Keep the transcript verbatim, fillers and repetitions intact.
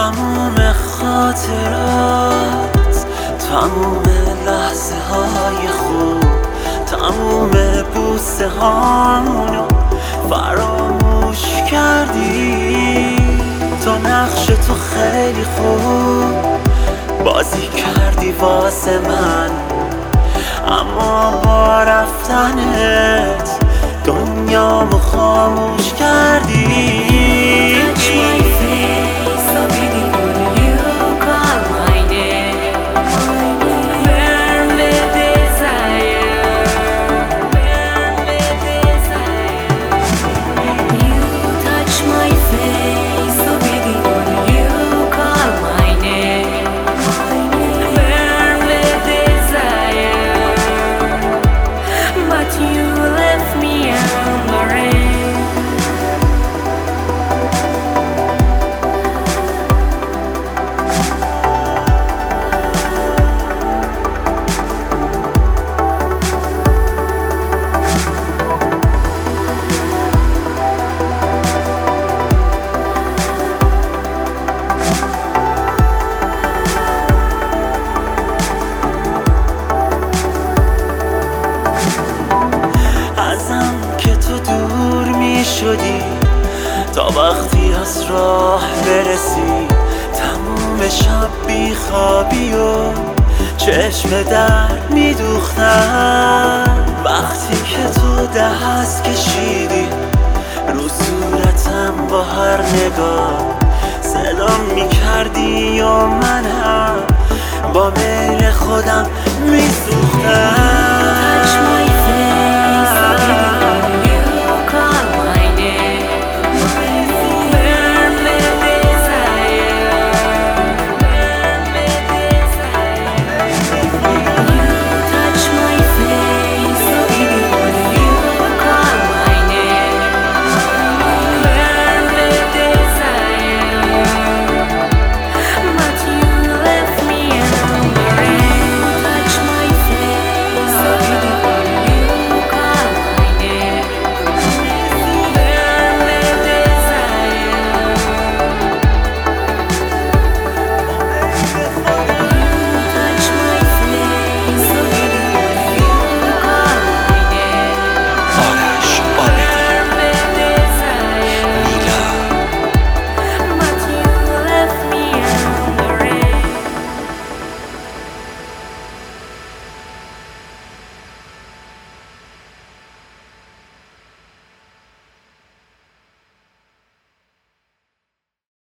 تموم خاطرات، تموم لحظه های خوب، تموم بوسه هامونو فراموش کردی. تو نقش تو خیلی خوب بازی کردی واسه من، اما با رفتنت دنیامو خاموش کردی. شدی تا وقتی از راه برسی، تموم شب بی خوابی و چشم درد میدوختن. وقتی که تو دست کشیدی رو صورتم با هر نگاه سلام میکردی و من هم با میل خودم میسوختم.